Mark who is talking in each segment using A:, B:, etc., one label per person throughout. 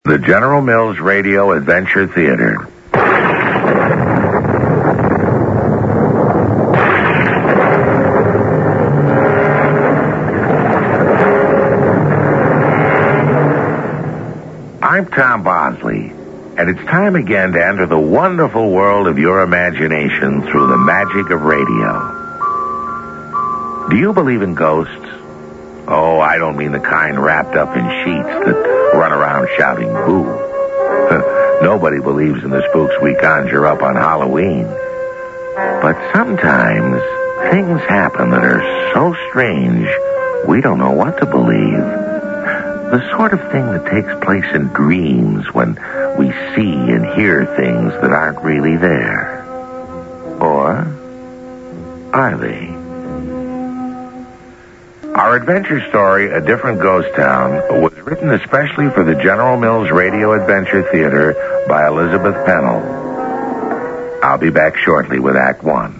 A: The General Mills Radio Adventure Theater. I'm Tom Bosley, and it's time again to enter the wonderful world of your imagination through the magic of radio. Do you believe in ghosts? Oh, I don't mean the kind wrapped up in sheets that run around shouting boo. Nobody believes in the spooks we conjure up on Halloween. But sometimes things happen that are so strange we don't know what to believe. The sort of thing that takes place in dreams when we see and hear things that aren't really there. Or are they? Our adventure story, A Different Ghost Town, was written especially for the General Mills Radio Adventure Theater by Elizabeth Pennell. I'll be back shortly with Act One.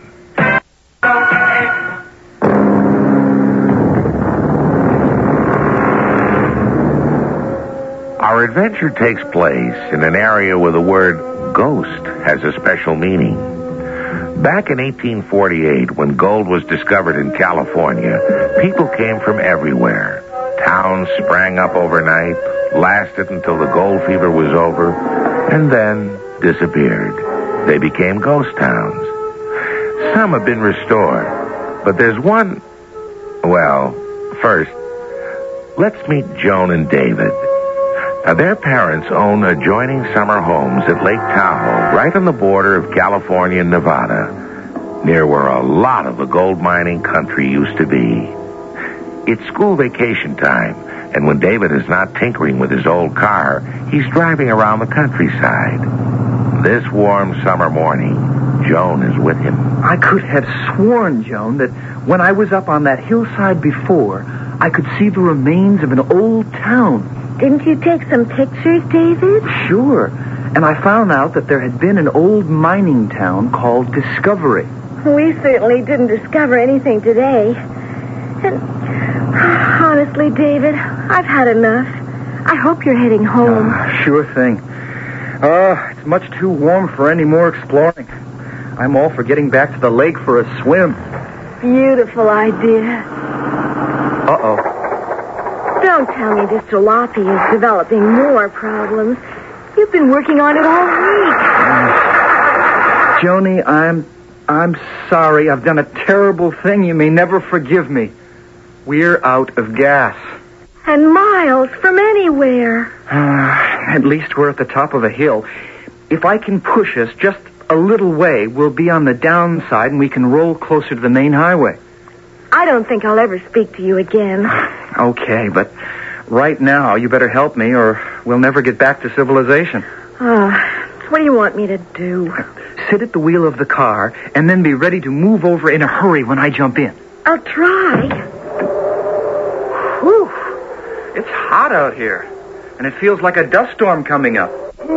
A: Our adventure takes place in an area where the word ghost has a special meaning. Back in 1848, when gold was discovered in California, people came from everywhere. Towns sprang up overnight, lasted until the gold fever was over, and then disappeared. They became ghost towns. Some have been restored, but there's one... Well, first, let's meet Joan and David. Now, their parents own adjoining summer homes at Lake Tahoe, right on the border of California and Nevada, near where a lot of the gold mining country used to be. It's school vacation time, and when David is not tinkering with his old car, he's driving around the countryside. This warm summer morning, Joan is with him.
B: I could have sworn, Joan, that when I was up on that hillside before, I could see the remains of an old town.
C: Didn't you take some pictures, David?
B: Sure. And I found out that there had been an old mining town called Discovery.
C: We certainly didn't discover anything today. And honestly, David, I've had enough. I hope you're heading home.
B: Sure thing. It's much too warm for any more exploring. I'm all for getting back to the lake for a swim.
C: Beautiful idea.
B: Uh-oh.
C: Don't tell me this jalopy is developing more problems. You've been working on it all week.
B: Joni, I'm sorry. I've done a terrible thing. You may never forgive me. We're out of gas.
C: And miles from anywhere.
B: At least we're at the top of a hill. If I can push us just a little way, we'll be on the downside and we can roll closer to the main highway.
C: I don't think I'll ever speak to you again.
B: Okay, but right now you better help me or we'll never get back to civilization.
C: What do you want me to do?
B: Sit at the wheel of the car and then be ready to move over in a hurry when I jump in.
C: I'll try.
B: Whew. It's hot out here, and it feels like a dust storm coming up.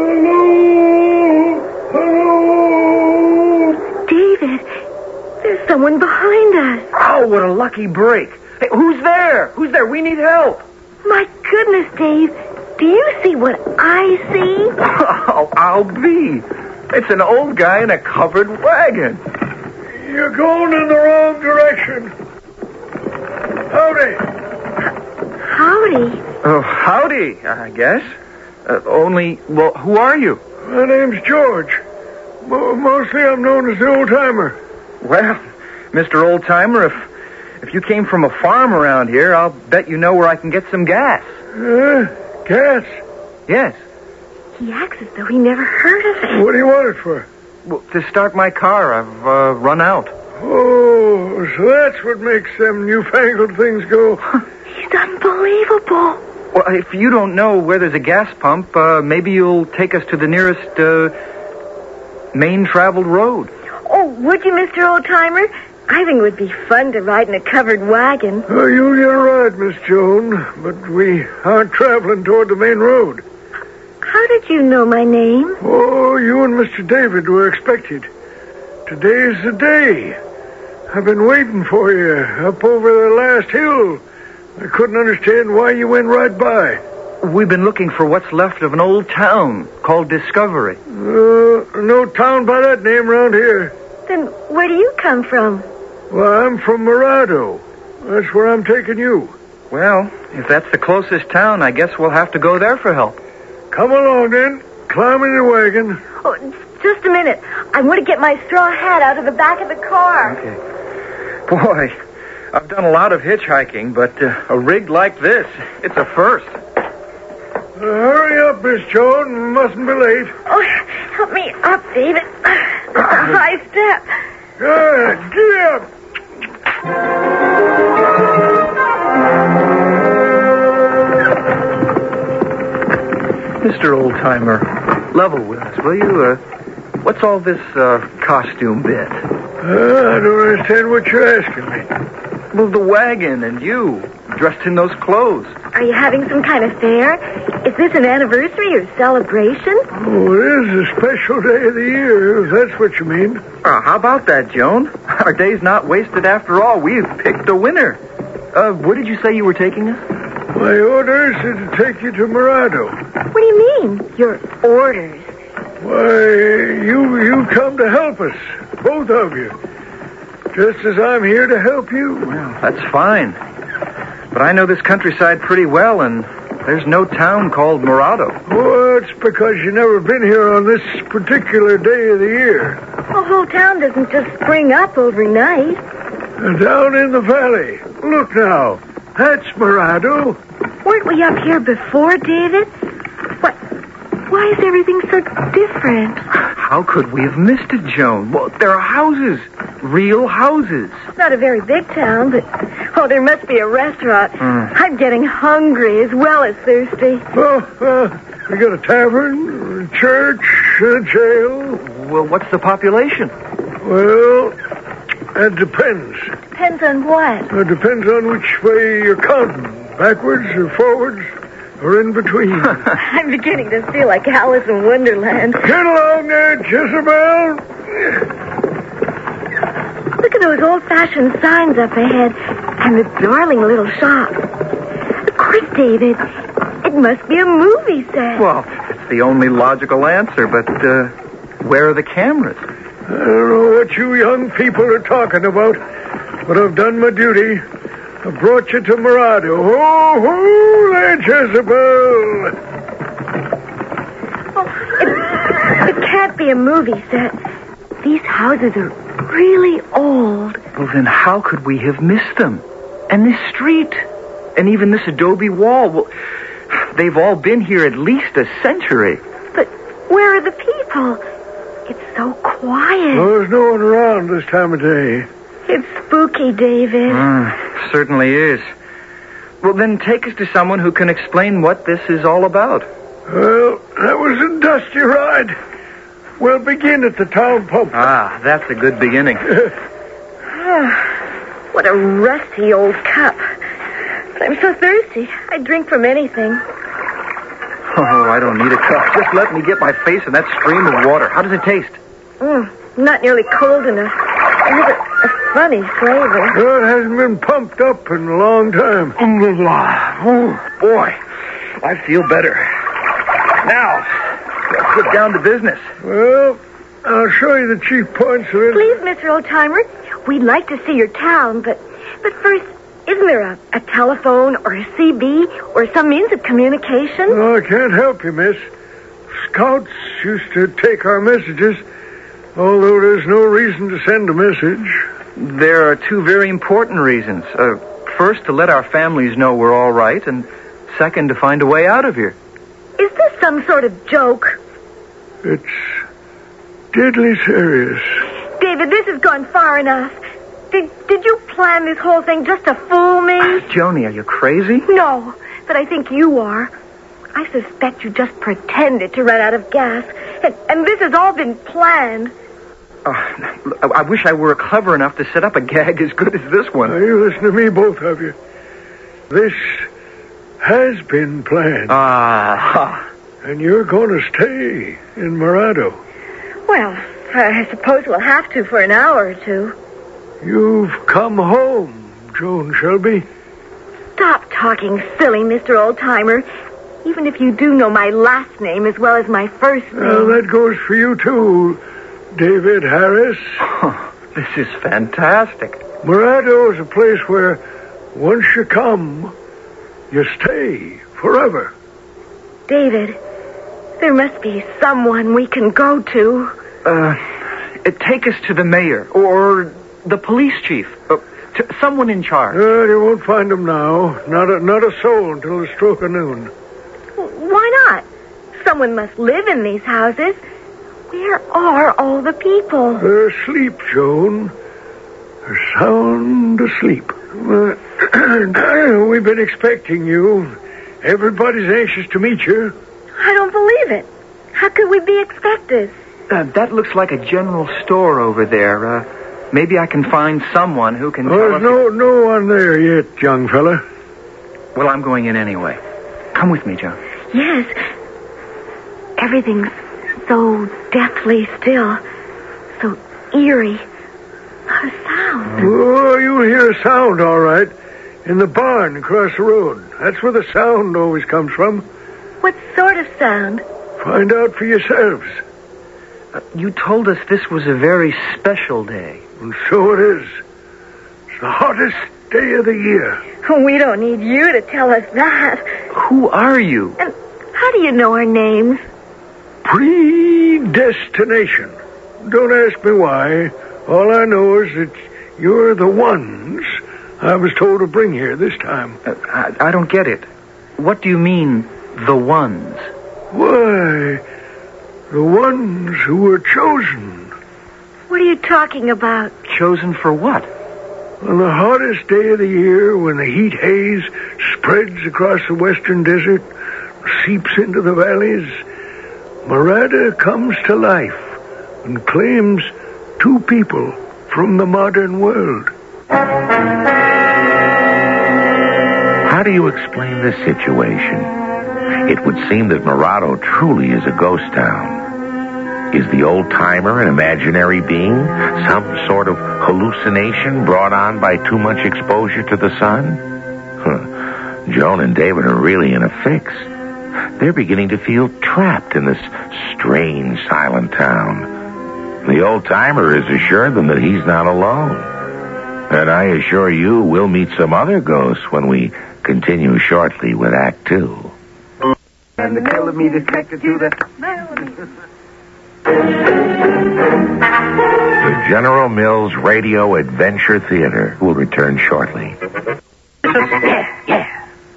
C: David, there's someone behind us.
B: Oh, what a lucky break. Hey, who's there? Who's there? We need help.
C: My goodness, Dave. Do you see what I see?
B: Oh, I'll be. It's an old guy in a covered wagon.
D: You're going in the wrong direction. Howdy.
C: Howdy.
B: Oh, howdy, I guess. Well, who are you?
D: My name's George. Mostly I'm known as the old-timer.
B: Well, Mr. Old-Timer, if you came from a farm around here, I'll bet you know where I can get some gas.
D: Gas?
B: Yes.
C: He acts as though he never heard of it.
D: What do you want it for?
B: Well, to start my car. I've run out.
D: Oh, so that's what makes them newfangled things go.
C: He's unbelievable.
B: Well, if you don't know where there's a gas pump, maybe you'll take us to the nearest main traveled road.
C: Oh, would you, Mr. Old-Timer? I think it would be fun to ride in a covered wagon.
D: Oh, you'll get a ride, Miss Joan, but we aren't traveling toward the main road.
C: How did you know my name?
D: Oh, you and Mr. David were expected. Today's the day. I've been waiting for you up over the last hill. I couldn't understand why you went right by.
B: We've been looking for what's left of an old town called Discovery.
D: No town by that name around here.
C: Then where do you come from?
D: Well, I'm from Morado. That's where I'm taking you.
B: Well, if that's the closest town, I guess we'll have to go there for help.
D: Come along, then. Climb in the wagon.
C: Oh, just a minute. I want to get my straw hat out of the back of the car.
B: Okay. Boy, I've done a lot of hitchhiking, but a rig like this, it's a first.
D: Hurry up, Miss Joan. We mustn't be late.
C: Oh, help me up, David. It's a high step.
D: Good. Get up.
B: Mr. Oldtimer, level with us, will you? What's all this costume bit?
D: I don't understand what you're asking me.
B: Well, the wagon and you, dressed in those clothes.
C: Are you having some kind of fair? Is this an anniversary or celebration?
D: Oh, it is a special day of the year, if that's what you mean.
B: How about that, Joan? Our day's not wasted after all. We've picked a winner. Where did you say you were taking us?
D: My orders are to take you to Morado.
C: What do you mean, your orders?
D: Why, you come to help us, both of you. Just as I'm here to help you.
B: Well, that's fine. But I know this countryside pretty well, and there's no town called Morado.
D: Oh, it's because you've never been here on this particular day of the year.
C: The whole town doesn't just spring up overnight.
D: Down in the valley. Look now. That's Morado.
C: Weren't we up here before, David? Why is everything so different?
B: How could we have missed it, Joan? Well, there are houses. Real houses.
C: It's not a very big town, but... Oh, there must be a restaurant. I'm getting hungry as well as thirsty.
D: We got a tavern, a church, a jail.
B: Well, what's the population?
D: Well, that depends.
C: Depends on what?
D: It depends on which way you're counting. Backwards or forwards or in between.
C: I'm beginning to feel like Alice in Wonderland.
D: Get along there, Jezebel.
C: Look at those old-fashioned signs up ahead and the darling little shop. Quick, David. It must be a movie set.
B: Well, it's the only logical answer, but where are the cameras?
D: I don't know what you young people are talking about, but I've done my duty. I brought you to Morado. Oh, there, Jezebel.
C: Oh, it can't be a movie set. These houses are really old.
B: Well, then how could we have missed them? And this street, and even this adobe wall, well, they've all been here at least a century.
C: But where are the people? It's so quiet.
D: Well, there's no one around this time of day.
C: It's spooky, David.
B: Certainly is. Well, then take us to someone who can explain what this is all about.
D: Well, that was a dusty ride. We'll begin at the town pump.
B: That's a good beginning.
C: What a rusty old cup. But I'm so thirsty. I'd drink from anything.
B: Oh, I don't need a cup. Just let me get my face in that stream of water. How does it taste?
C: Not nearly cold enough. It has a funny flavor.
D: Well, it hasn't been pumped up in a long time.
B: Oh, boy. I feel better. Now, let's get down to business.
D: Well, I'll show you the chief points of it.
C: Please, Mr. Oldtimer, we'd like to see your town, but first, isn't there a telephone or a CB or some means of communication?
D: No, I can't help you, miss. Scouts used to take our messages, although there's no reason to send a message.
B: There are two very important reasons. First, to let our families know we're all right, and second, to find a way out of here.
C: Is this some sort of joke?
D: It's deadly serious.
C: David, this has gone far enough. Did you plan this whole thing just to fool me?
B: Joni, are you crazy?
C: No, but I think you are. I suspect you just pretended to run out of gas, and this has all been planned.
B: I wish I were clever enough to set up a gag as good as this one.
D: Now, you listen to me, both of you. This has been planned. And you're going to stay in Morado.
C: Well, I suppose we'll have to for an hour or two.
D: You've come home, Joan Shelby.
C: Stop talking silly, Mr. Oldtimer. Even if you do know my last name as well as my first name.
D: Well, that goes for you, too, David Harris.
B: Oh, this is fantastic.
D: Morado is a place where once you come, you stay forever.
C: David, there must be someone we can go to.
B: Take us to the mayor or the police chief. To someone in charge.
D: You won't find him now. Not a soul until the stroke of noon.
C: Why not? Someone must live in these houses. Where are all the people?
D: They're asleep, Joan. They're sound asleep. We've been expecting you. Everybody's anxious to meet you.
C: I don't believe it. How could we be expected?
B: That looks like a general store over there. Maybe I can find someone who can tell us...
D: There's no one there yet, young fella.
B: Well, I'm going in anyway. Come with me, Joan.
C: Yes. Everything's so deathly still. So eerie. Not a sound.
D: Oh, you'll hear a sound, all right. In the barn across the road. That's where the sound always comes from.
C: What sort of sound?
D: Find out for yourselves.
B: You told us this was a very special day.
D: And so it is. It's the hottest day of the year.
C: We don't need you to tell us that.
B: Who are you?
C: And how do you know our names?
D: Predestination. Don't ask me why. All I know is that you're the ones I was told to bring here this time.
B: I don't get it. What do you mean, the ones?
D: Why, the ones who were chosen.
C: What are you talking about?
B: Chosen for what?
D: On the hottest day of the year, when the heat haze spreads across the western desert, seeps into the valleys, Morada comes to life and claims 2 people from the modern world.
A: How do you explain this situation? It would seem that Morado truly is a ghost town. Is the old-timer an imaginary being? Some sort of hallucination brought on by too much exposure to the sun? Joan and David are really in a fix. They're beginning to feel trapped in this strange, silent town. The old-timer has assured them that he's not alone. And I assure you we'll meet some other ghosts when we continue shortly with Act 2.
B: And the kilometer connected to the...
A: The General Mills Radio Adventure Theater will return shortly.
B: Yeah.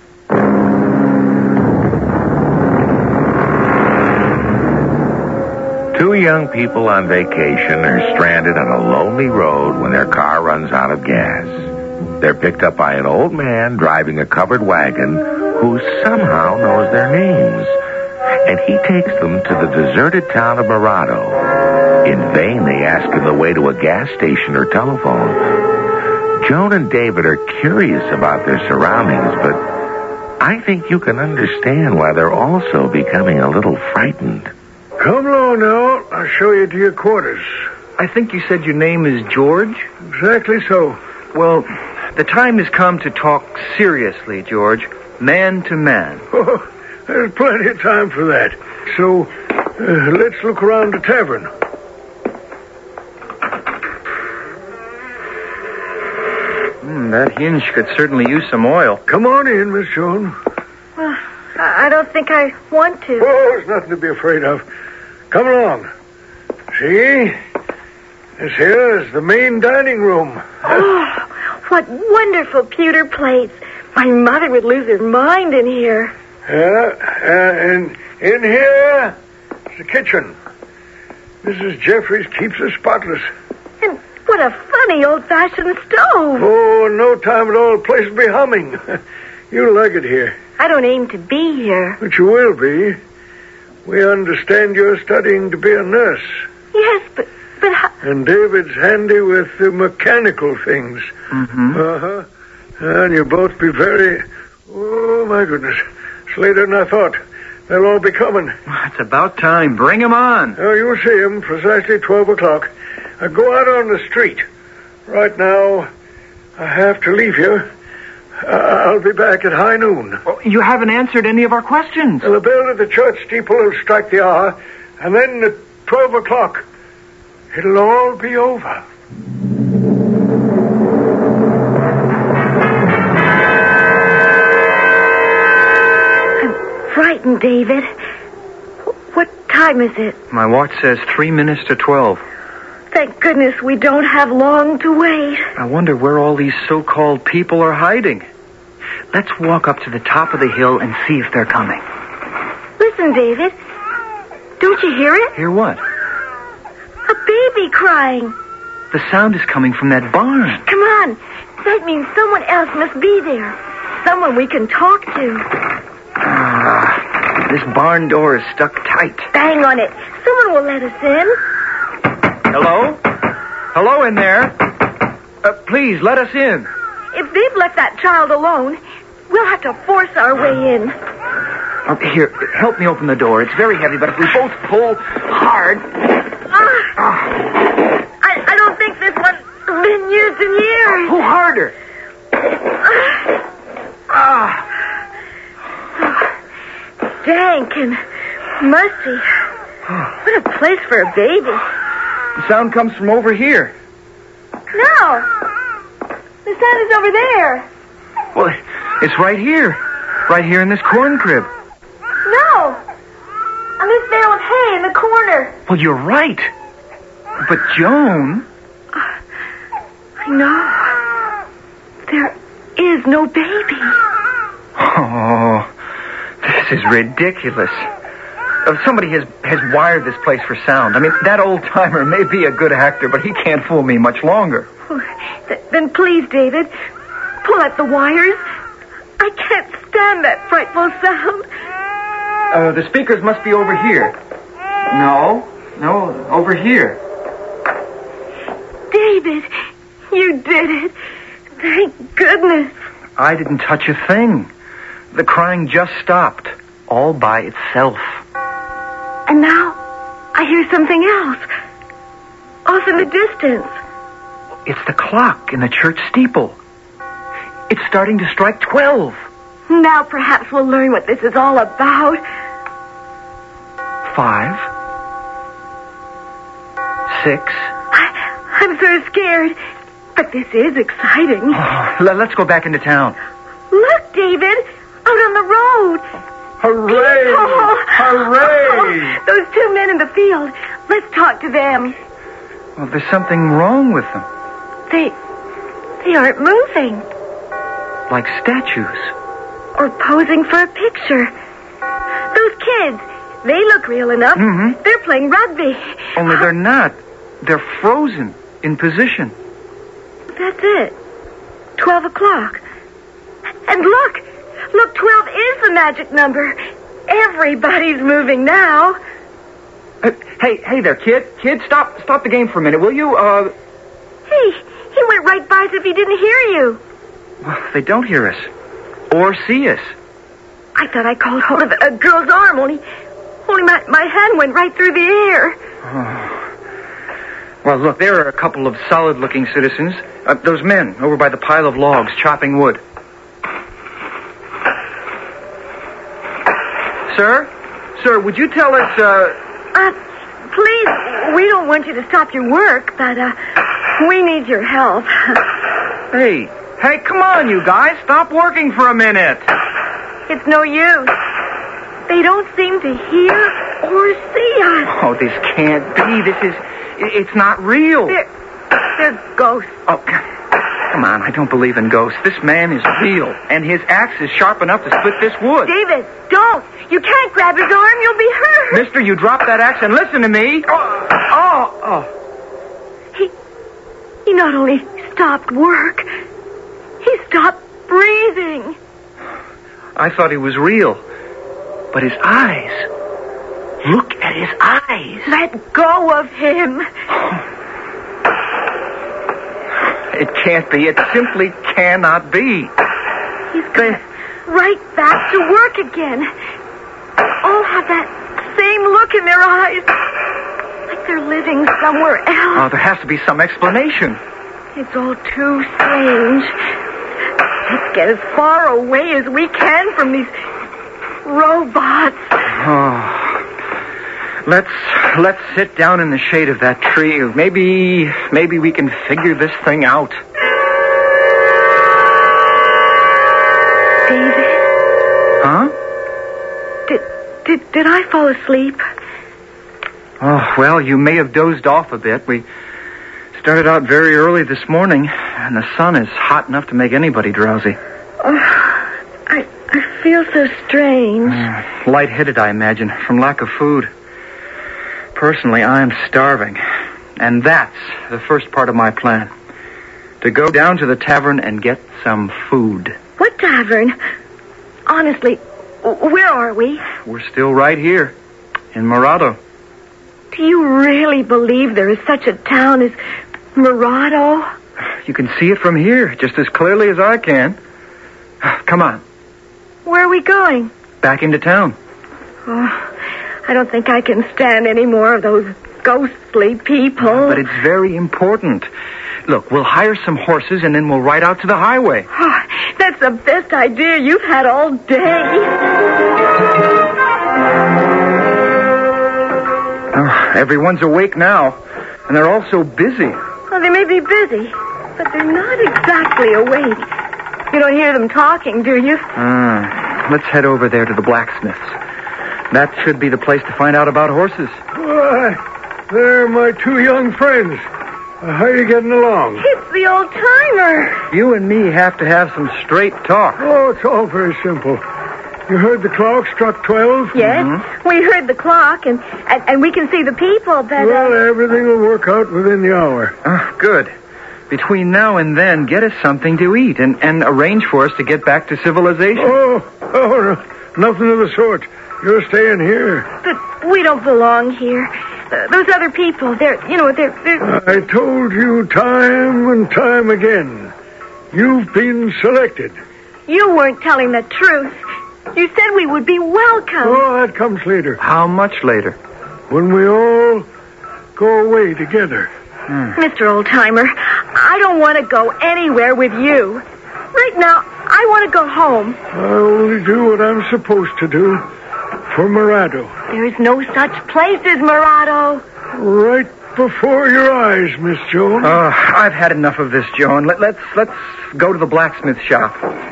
A: Two young people on vacation are stranded on a lonely road when their car runs out of gas. They're picked up by an old man driving a covered wagon who somehow knows their names. And he takes them to the deserted town of Morado. In vain, they ask him the way to a gas station or telephone. Joan and David are curious about their surroundings, but I think you can understand why they're also becoming a little frightened.
D: Come along now. I'll show you to your quarters.
B: I think you said your name is George?
D: Exactly so.
B: Well, the time has come to talk seriously, George. Man to man.
D: Oh, there's plenty of time for that. So, let's look around the tavern.
B: That hinge could certainly use some oil.
D: Come on in, Miss Joan.
C: Well, I don't think I want to.
D: Oh, there's nothing to be afraid of. Come along. See? This here is the main dining room.
C: Oh, what wonderful pewter plates. My mother would lose her mind in here.
D: And in here is the kitchen. Mrs. Jeffries keeps it spotless.
C: And what a funny old-fashioned stove.
D: Oh, in no time at all, the place will be humming. You'll like it here.
C: I don't aim to be here.
D: But you will be. We understand you're studying to be a nurse.
C: Yes, but how...
D: And David's handy with the mechanical things.
B: Mm-hmm.
D: Uh-huh. And you'll both be very... Oh, my goodness. It's later than I thought. They'll all be coming.
B: It's about time. Bring 'em on.
D: Oh, you'll see them precisely 12 o'clock. Go out on the street. Right now, I have to leave you. I'll be back at high noon.
B: Oh, you haven't answered any of our questions.
D: The bell at the church steeple will strike the hour, and then at 12 o'clock, it'll all be over.
C: I'm frightened, David. What time is it?
B: My watch says 3 minutes to 12.
C: Thank goodness we don't have long to wait.
B: I wonder where all these so-called people are hiding. Let's walk up to the top of the hill and see if they're coming.
C: Listen, David. Don't you hear it?
B: Hear what?
C: A baby crying.
B: The sound is coming from that barn.
C: Come on. That means someone else must be there. Someone we can talk to.
B: This barn door is stuck tight.
C: Bang on it. Someone will let us in.
B: Hello? Hello in there. Please, let us in.
C: If they've left that child alone, we'll have to force our way in.
B: Here, help me open the door. It's very heavy, but if we both pull hard...
C: I don't think this one's been used in years.
B: Pull harder.
C: Dank and musty. What a place for a baby.
B: The sound comes from over here.
C: No. The sound is over there.
B: Well, it's right here. Right here in this corn crib.
C: No. On this bale of hay in the corner.
B: Well, you're right. But Joan...
C: I know. There is no baby.
B: Oh, this is ridiculous. Somebody has wired this place for sound. I mean, that old-timer may be a good actor, but he can't fool me much longer.
C: Then please, David, pull at the wires. I can't stand that frightful sound.
B: The speakers must be over here. No, over here.
C: David, you did it. Thank goodness.
B: I didn't touch a thing. The crying just stopped, all by itself.
C: And now I hear something else. Off in the distance.
B: It's the clock in the church steeple. It's starting to strike 12.
C: Now perhaps we'll learn what this is all about.
B: 5, 6.
C: I'm so scared. But this is exciting.
B: Oh, let's go back into town.
C: Look, David. Out on the road.
B: Hooray!
C: Oh,
B: Hooray!
C: Those two men in the field. Let's talk to them.
B: Well, there's something wrong with them.
C: They aren't moving.
B: Like statues.
C: Or posing for a picture. Those kids, they look real enough.
B: Mm-hmm.
C: They're playing rugby.
B: Only they're not. They're frozen in position.
C: That's it. 12 o'clock. And look, 12 is the magic number. Everybody's moving now.
B: Hey there, kid. Kid, stop the game for a minute, will you?
C: Hey, he went right by as if he didn't hear you.
B: Well, they don't hear us. Or see us.
C: I thought I called hold of a girl's arm, only my hand went right through the air.
B: Oh. Well, look, there are a couple of solid-looking citizens. Those men over by the pile of logs chopping wood. Sir, would you tell us,
C: Please, we don't want you to stop your work, but, we need your help.
B: Hey, come on, you guys. Stop working for a minute.
C: It's no use. They don't seem to hear or see us.
B: Oh, this can't be. It's not real.
C: They're ghosts.
B: Oh, come on. I don't believe in ghosts. This man is real, and his axe is sharp enough to split this wood.
C: David, don't. You can't grab his arm. You'll be hurt.
B: Mister, you drop that axe and listen to me. Oh.
C: He not only stopped work, he stopped breathing.
B: I thought he was real. But his eyes. Look at his eyes.
C: Let go of him.
B: It can't be. It simply cannot be.
C: He's gone right back to work again. All have that same look in their eyes. Like they're living somewhere else.
B: Oh, there has to be some explanation.
C: It's all too strange. Let's get as far away as we can from these robots.
B: Oh. Let's sit down in the shade of that tree. Maybe we can figure this thing out.
C: David?
B: Huh?
C: Did I fall asleep?
B: Oh, well, you may have dozed off a bit. We started out very early this morning, and the sun is hot enough to make anybody drowsy.
C: I feel so strange.
B: Lightheaded, I imagine, from lack of food. Personally, I'm starving. And that's the first part of my plan. To go down to the tavern and get some food.
C: What tavern? Honestly, where are we?
B: We're still right here, in Morado.
C: Do you really believe there is such a town as Morado?
B: You can see it from here, just as clearly as I can. Come on.
C: Where are we going?
B: Back into town.
C: Oh, I don't think I can stand any more of those ghostly people.
B: But it's very important. Look, we'll hire some horses and then we'll ride out to the highway.
C: Oh, that's the best idea you've had all day.
B: Oh, everyone's awake now, and they're all so busy.
C: Well, they may be busy, but they're not exactly awake. You don't hear them talking, do you?
B: Let's head over there to the blacksmith's. That should be the place to find out about horses.
D: Why, they're my two young friends. How are you getting along?
C: It's the old timer.
B: You and me have to have some straight talk.
D: Oh, it's all very simple. You heard the clock struck 12?
C: Yes, we heard the clock, and we can see the people, but...
D: Well, everything will work out within the hour.
B: Good. Between now and then, get us something to eat and arrange for us to get back to civilization.
D: Oh, nothing of the sort. You're staying here.
C: But we don't belong here. Those other people, they're...
D: I told you time and time again. You've been selected.
C: You weren't telling the truth. You said we would be welcome.
D: Oh, that comes later.
B: How much later?
D: When we all go away together.
C: Mr. Oldtimer, I don't want to go anywhere with you. Right now, I want to go home.
D: I only do what I'm supposed to do for Morado.
C: There is no such place as Morado.
D: Right before your eyes, Miss Joan.
B: I've had enough of this, Joan. Let's go to the blacksmith shop.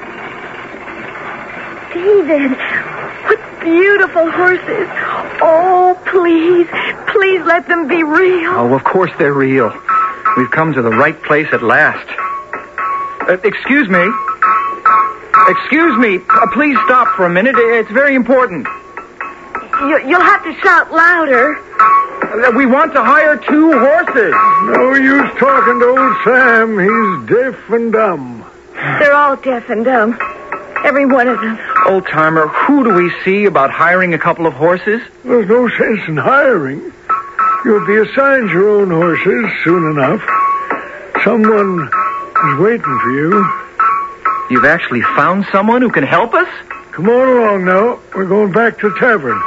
C: David, what beautiful horses. Oh, please let them be real.
B: Oh, of course they're real. We've come to the right place at last. Excuse me. Please stop for a minute. It's very important.
C: You'll have to shout louder.
B: We want to hire 2 horses.
D: No use talking to old Sam. He's deaf and dumb.
C: They're all deaf and dumb. Every one of them.
B: Old timer, who do we see about hiring a couple of horses?
D: There's no sense in hiring. You'll be assigned your own horses soon enough. Someone is waiting for you.
B: You've actually found someone who can help us?
D: Come on along now. We're going back to the tavern.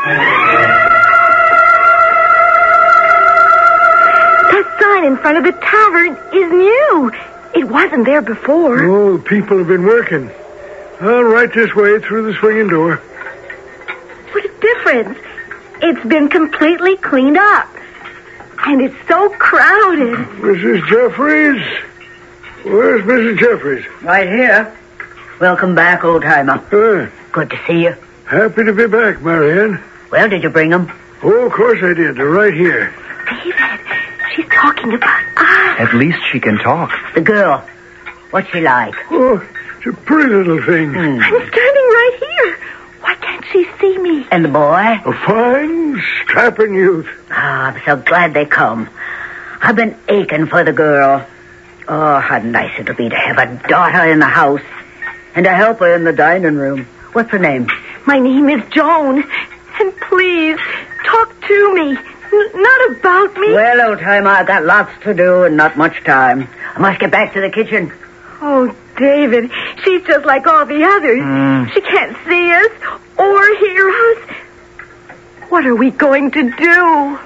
C: That sign in front of the tavern is new. It wasn't there before.
D: Oh, the people have been working. Right this way through the swinging door.
C: What a difference. It's been completely cleaned up. And it's so crowded.
D: Mrs. Jeffries? Where's Mrs. Jeffries?
E: Right here. Welcome back, old timer. Good to see you.
D: Happy to be back, Marianne.
E: Well, did you bring them?
D: Oh, of course I did. They're right here.
C: David, she's talking about us.
B: At least she can talk.
E: The girl. What's she like?
D: Oh, it's a pretty little thing.
C: I'm standing right here. Why can't she see me?
E: And the boy?
D: A fine, strapping youth.
E: I'm so glad they come. I've been aching for the girl. Oh, how nice it'll be to have a daughter in the house and a helper in the dining room. What's her name?
C: My name is Joan. And please, talk to me. Not about me.
E: Well, old timer, I've got lots to do and not much time. I must get back to the kitchen.
C: Oh, David, she's just like all the others. She can't see us or hear us. What are we going to do?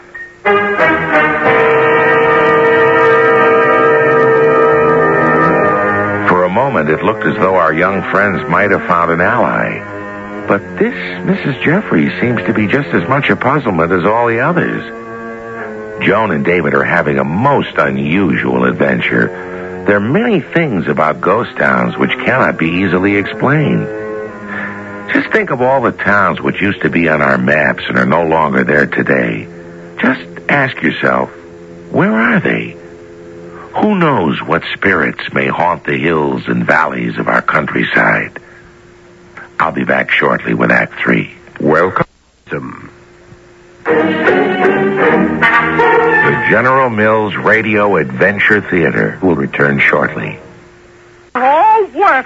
A: For a moment, it looked as though our young friends might have found an ally. But this Mrs. Jeffries seems to be just as much a puzzlement as all the others. Joan and David are having a most unusual adventure. There are many things about ghost towns which cannot be easily explained. Just think of all the towns which used to be on our maps and are no longer there today. Just ask yourself, where are they? Who knows what spirits may haunt the hills and valleys of our countryside? I'll be back shortly with Act 3.
D: Welcome.
A: The General Mills Radio Adventure Theater will return shortly.
F: All wet.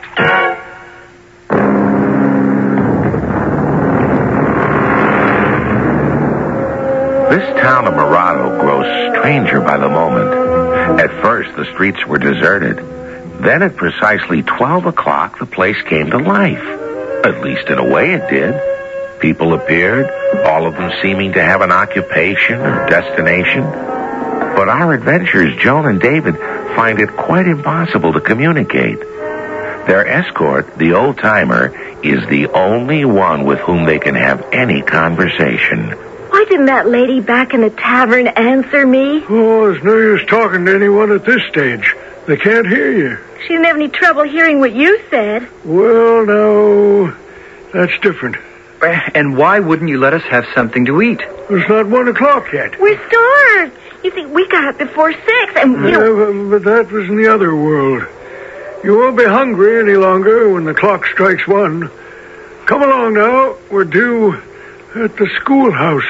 A: This town of Morado grows stranger by the moment. At first, the streets were deserted. Then at precisely 12 o'clock, the place came to life. At least in a way it did. People appeared, all of them seeming to have an occupation or destination. But our adventurers, Joan and David, find it quite impossible to communicate. Their escort, the old-timer, is the only one with whom they can have any conversation.
C: Why didn't that lady back in the tavern answer me?
D: Oh, there's no use talking to anyone at this stage. They can't hear you.
C: She didn't have any trouble hearing what you said.
D: Well, now, that's different.
B: And why wouldn't you let us have something to eat?
D: It's not 1 o'clock yet.
C: We're starved. You see, we got up before 6, and, you know...
D: But that was in the other world. You won't be hungry any longer when the clock strikes 1. Come along now. We're due at the schoolhouse.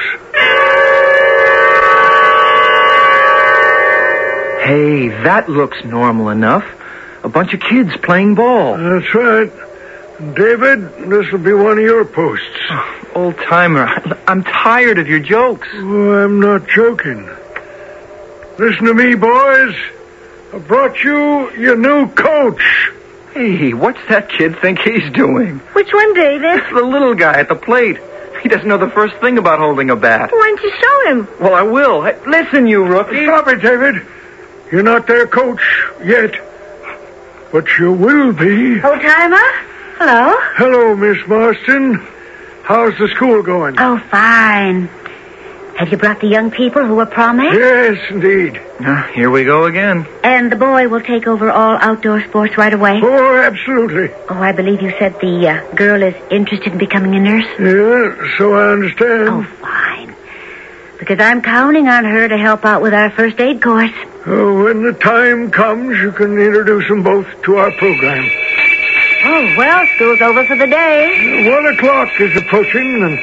B: Hey, that looks normal enough. A bunch of kids playing ball.
D: That's right. David, this will be one of your posts.
B: Oh, old-timer, I'm tired of your jokes.
D: Oh, I'm not joking. Listen to me, boys. I brought you your new coach.
B: Hey, what's that kid think he's doing?
C: Which one, David?
B: The little guy at the plate. He doesn't know the first thing about holding a bat.
C: Why don't you show him?
B: Well, I will. Hey, listen, you rookie.
D: Stop it, David. You're not their coach yet. But you will be.
C: Old-timer? Hello?
D: Hello, Miss Marston. How's the school going?
E: Oh, fine. Have you brought the young people who were promised?
D: Yes, indeed.
B: Here we go again.
E: And the boy will take over all outdoor sports right away?
D: Oh, absolutely.
E: Oh, I believe you said the girl is interested in becoming a nurse?
D: Yeah, so I understand.
E: Oh, fine. Because I'm counting on her to help out with our first aid course.
D: Oh, when the time comes, you can introduce them both to our program.
E: Oh, well, school's over for the day.
D: 1 o'clock is approaching, and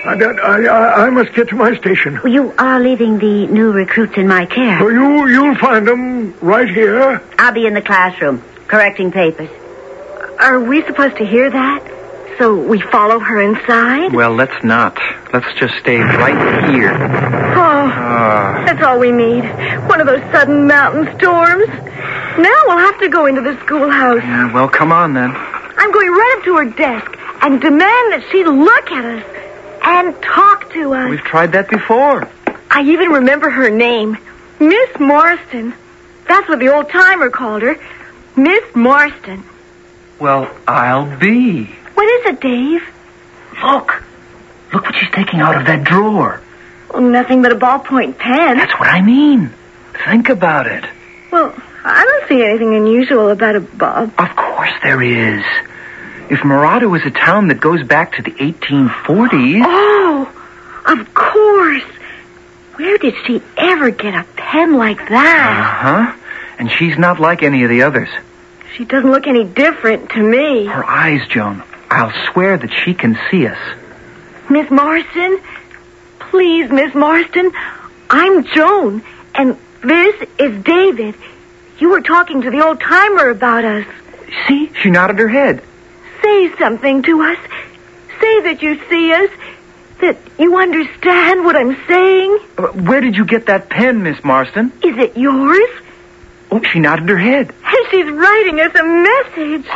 D: I must get to my station.
E: Well, you are leaving the new recruits in my care.
D: Oh, you'll find them right here.
E: I'll be in the classroom, correcting papers.
C: Are we supposed to hear that? So we follow her inside?
B: Well, let's not. Let's just stay right here.
C: Oh, that's all we need. One of those sudden mountain storms. Now we'll have to go into the schoolhouse.
B: Yeah, well, come on then.
C: I'm going right up to her desk and demand that she look at us and talk to us.
B: We've tried that before.
C: I even remember her name. Miss Marston. That's what the old-timer called her. Miss Marston.
B: Well, I'll be.
C: What is it, Dave?
B: Look. Look what she's taking out of that drawer.
C: Well, nothing but a ballpoint pen.
B: That's what I mean. Think about it.
C: Well, I don't see anything unusual about a bob.
B: Of course there is. If Morado is a town that goes back to the 1840s...
C: Oh, of course. Where did she ever get a pen like that?
B: Uh-huh. And she's not like any of the others.
C: She doesn't look any different to me.
B: Her eyes, Joan. I'll swear that she can see us.
C: Miss Marston? Please, Miss Marston. I'm Joan, and this is David. You were talking to the old-timer about us.
B: See? She nodded her head.
C: Say something to us. Say that you see us. That you understand what I'm saying.
B: Where did you get that pen, Miss Marston?
C: Is it yours?
B: Oh, she nodded her head.
C: And she's writing us a message.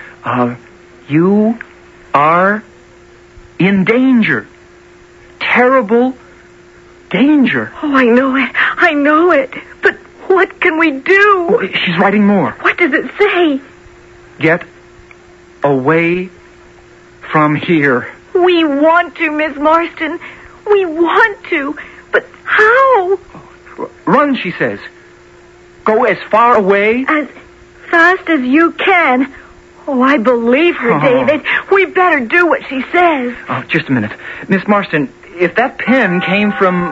B: You are in danger. Terrible danger.
C: Oh, I know it. I know it. But what can we do?
B: Oh, she's writing more.
C: What does it say?
B: get away from here.
C: We want to, Miss Marston. We want to. But how?
B: Run, she says. Go as far away.
C: As fast as you can. Oh, I believe her, David. We better do what she says.
B: Oh, just a minute. Miss Marston, if that pen came from...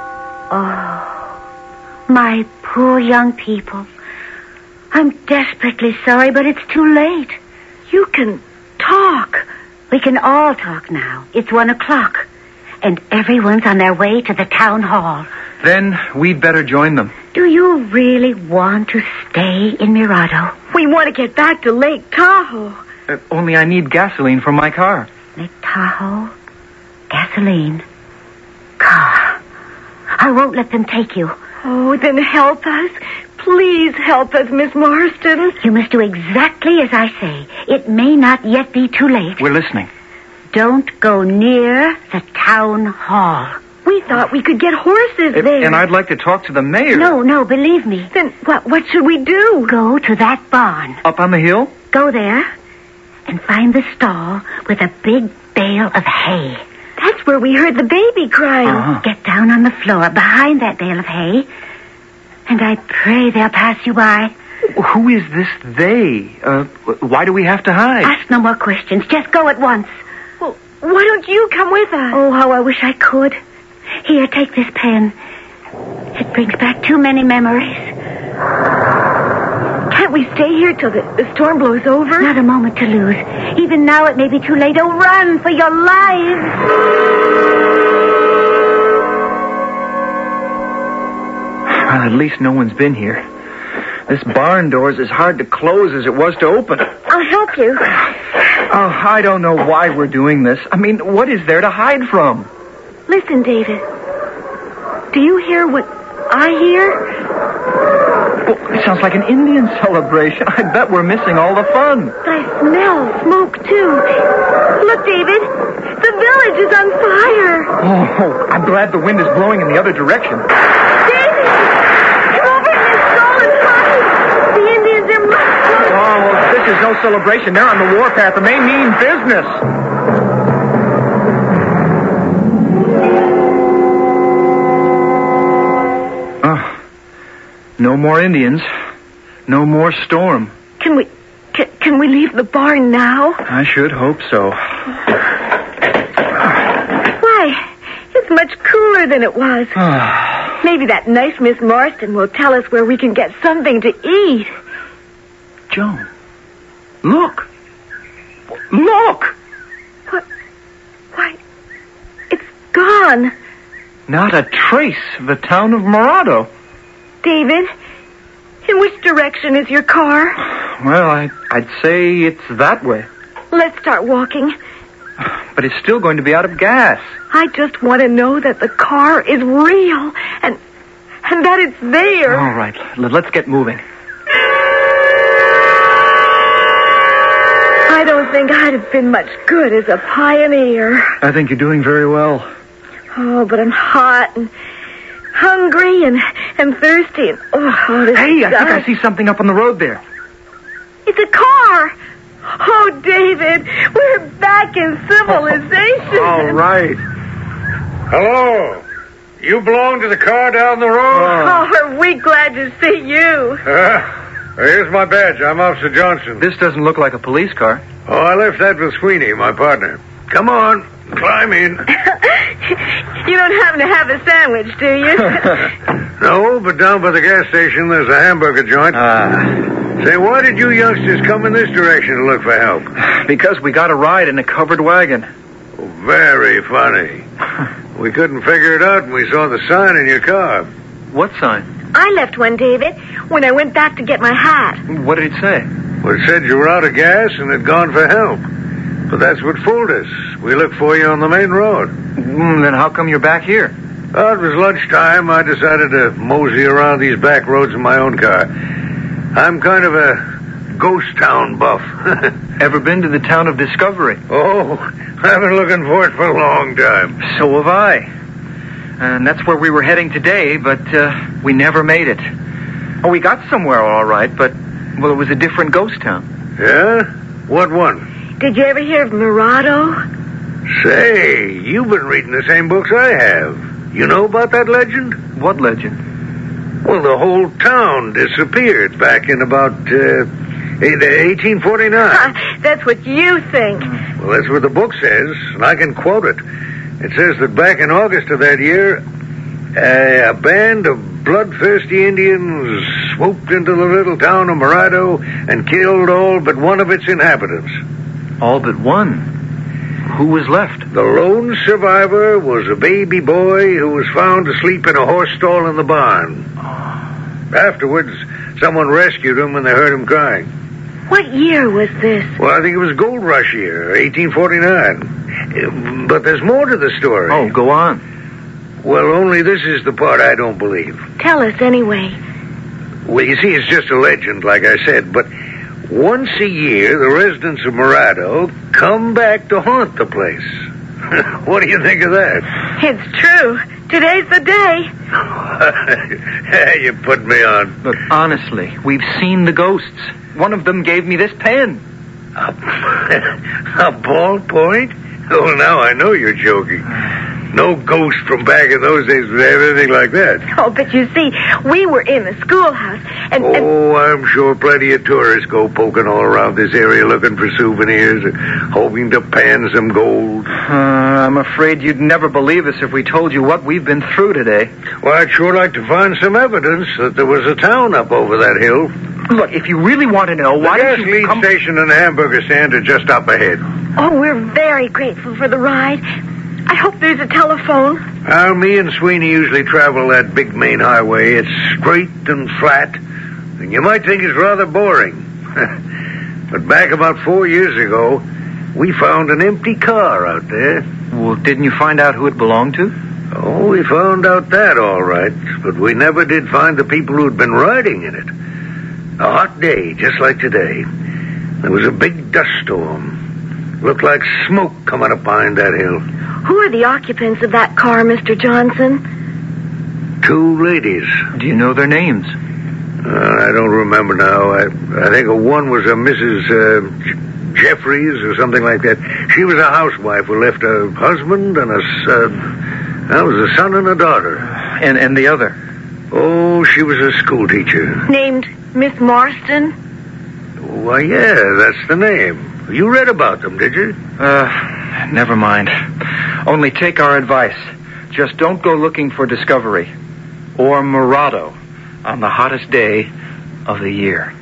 E: Oh, my poor young people. I'm desperately sorry, but it's too late.
C: You can talk.
E: We can all talk now. It's 1 o'clock. And everyone's on their way to the town hall.
B: Then we'd better join them.
E: Do you really want to stay in Mirado?
C: We want to get back to Lake Tahoe.
B: Only I need gasoline for my car.
E: Lake Tahoe, gasoline, car. I won't let them take you.
C: Oh, then help us. Please help us, Miss Marston.
E: You must do exactly as I say. It may not yet be too late.
B: We're listening.
E: Don't go near the town hall.
C: We thought we could get horses there.
B: And I'd like to talk to the mayor.
E: No, believe me.
C: Then what should we do?
E: Go to that barn.
B: Up on the hill?
E: Go there and find the stall with a big bale of hay.
C: That's where we heard the baby crying.
B: Uh-huh.
E: Get down on the floor behind that bale of hay, and I pray they'll pass you by.
B: Who is this they? Why do we have to hide?
E: Ask no more questions. Just go at once.
C: Well, why don't you come with us?
E: Oh, how I wish I could. Here, take this pen. It brings back too many memories.
C: Can't we stay here till the storm blows over?
E: Not a moment to lose. Even now it may be too late. Oh, run for your lives.
B: Well, at least no one's been here. This barn door is as hard to close as it was to open.
C: I'll help you.
B: Oh, I don't know why we're doing this. I mean, what is there to hide from?
C: Listen, David. Do you hear what I hear?
B: Well, it sounds like an Indian celebration. I bet we're missing all the fun.
C: I smell smoke, too. Look, David. The village is on fire.
B: Oh, I'm glad the wind is blowing in the other direction.
C: David! Come over in this stall and hide. The Indians are much closer.
B: Oh, well, this is no celebration. They're on the warpath, and they mean business. No more Indians. No more storm.
C: Can we leave the barn now?
B: I should hope so.
C: Why? It's much cooler than it was. Maybe that nice Miss Marston will tell us where we can get something to eat.
B: Joan, look. Look!
C: What? Why, it's gone.
B: Not a trace of the town of Mirado.
C: David, in which direction is your car?
B: Well, I'd say it's that way.
C: Let's start walking.
B: But it's still going to be out of gas.
C: I just want to know that the car is real and that it's there.
B: All right, let's get moving.
C: I don't think I'd have been much good as a pioneer.
B: I think you're doing very well.
C: Oh, but I'm hot and hungry and thirsty. And, this
B: Hey, I
C: dark.
B: think I see something up on the road there.
C: It's a car. Oh, David, we're back in civilization.
B: All right.
D: Hello. You belong to the car down the road?
C: Oh, are we glad to see you.
D: Here's my badge. I'm Officer Johnson.
B: This doesn't look like a police car.
D: Oh, I left that with Sweeney, my partner. Come on, climb in.
C: You don't happen to have a sandwich, do you?
D: No, but down by the gas station, there's a hamburger joint. Say, why did you youngsters come in this direction to look for help?
B: Because we got a ride in a covered wagon.
D: Oh, very funny. We couldn't figure it out when we saw the sign in your car.
B: What sign?
C: I left one, David, when I went back to get my hat.
B: What did it say?
D: Well, it said you were out of gas and had gone for help. But that's what fooled us. We looked for you on the main road.
B: Then how come you're back here?
D: Well, it was lunchtime. I decided to mosey around these back roads in my own car. I'm kind of a ghost town buff.
B: Ever been to the town of Discovery?
D: Oh, I've been looking for it for a long time.
B: So have I. And that's where we were heading today, but we never made it. Oh, we got somewhere all right, but, well, it was a different ghost town.
D: Yeah? What one?
C: Did you ever hear of Murado?
D: Say, you've been reading the same books I have. You know about that legend?
B: What legend?
D: Well, the whole town disappeared back in about 1849.
C: That's what you think.
D: Well, that's what the book says, and I can quote it. It says that back in August of that year, a band of bloodthirsty Indians swooped into the little town of Murado and killed all but one of its inhabitants.
B: All but one? Who was left?
D: The lone survivor was a baby boy who was found asleep in a horse stall in the barn. Afterwards, someone rescued him and they heard him crying.
C: What year was this?
D: Well, I think it was Gold Rush year, 1849. But there's more to the story.
B: Oh, go on.
D: Well, only this is the part I don't believe.
C: Tell us anyway.
D: Well, you see, it's just a legend, like I said, but once a year, the residents of Murado come back to haunt the place. What do you think of that?
C: It's true. Today's the day.
D: You put me on.
B: But honestly, we've seen the ghosts. One of them gave me this pen.
D: A ballpoint? Oh, now I know you're joking. No ghost from back in those days would have anything like that.
C: Oh, but you see, we were in the schoolhouse, and...
D: Oh, I'm sure plenty of tourists go poking all around this area looking for souvenirs, hoping to pan some gold.
B: I'm afraid you'd never believe us if we told you what we've been through today.
D: Well, I'd sure like to find some evidence that there was a town up over that hill.
B: Look, if you really want to know, why don't you
D: The gasoline station and the hamburger stand are just up ahead.
C: Oh, we're very grateful for the ride. I hope there's a telephone.
D: Well, me and Sweeney usually travel that big main highway. It's straight and flat, and you might think it's rather boring. But back about 4 years ago, we found an empty car out there.
B: Well, didn't you find out who it belonged to?
D: Oh, we found out that all right, but we never did find the people who'd been riding in it. A hot day, just like today. There was a big dust storm. Looked like smoke coming up behind that hill.
C: Who are the occupants of that car, Mr. Johnson?
D: 2 ladies.
B: Do you know their names?
D: I don't remember now. I think one was a Mrs. Jeffries or something like that. She was a housewife who left a husband and a son and a daughter.
B: And the other?
D: Oh, she was a school teacher.
C: Named Miss Marston?
D: Why, yeah, that's the name. You read about them, did you?
B: Never mind. Only take our advice. Just don't go looking for Discovery or Murado on the hottest day of the year.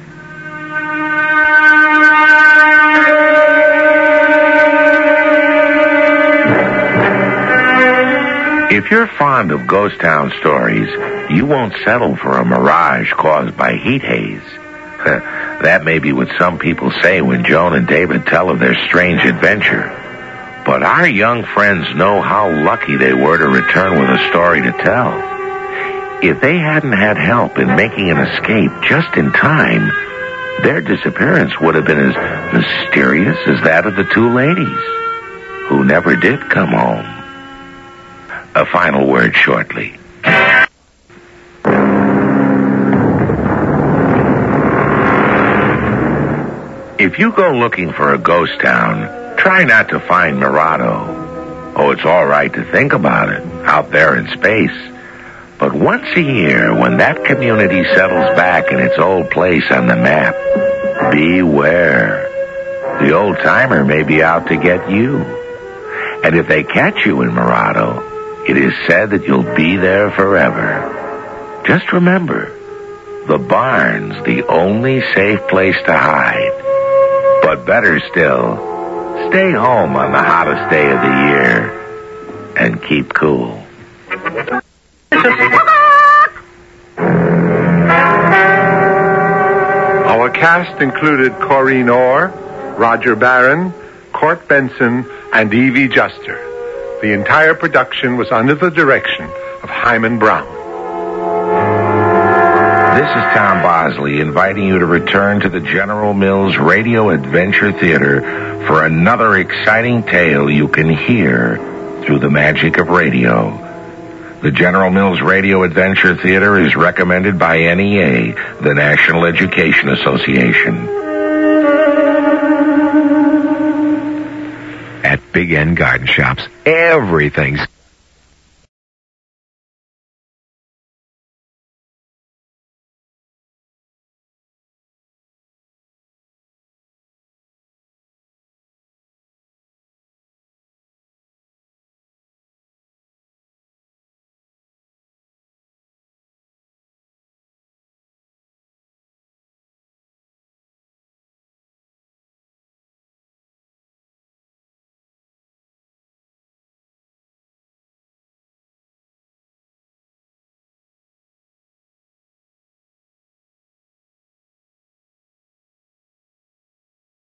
A: If you're fond of ghost town stories, you won't settle for a mirage caused by heat haze. That may be what some people say when Joan and David tell of their strange adventure. But our young friends know how lucky they were to return with a story to tell. If they hadn't had help in making an escape just in time, their disappearance would have been as mysterious as that of the 2 ladies, who never did come home. A final word shortly. If you go looking for a ghost town, try not to find Murado. Oh, it's all right to think about it, out there in space. But once a year, when that community settles back in its old place on the map, beware. The old-timer may be out to get you. And if they catch you in Murado, it is said that you'll be there forever. Just remember, the barn's the only safe place to hide. But better still, stay home on the hottest day of the year and keep cool.
G: Our cast included Corinne Orr, Roger Barron, Court Benson, and Evie Juster. The entire production was under the direction of Hyman Brown.
A: This is Tom Bosley inviting you to return to the General Mills Radio Adventure Theater for another exciting tale you can hear through the magic of radio. The General Mills Radio Adventure Theater is recommended by NEA, the National Education Association.
H: Big N Garden Shops. Everything's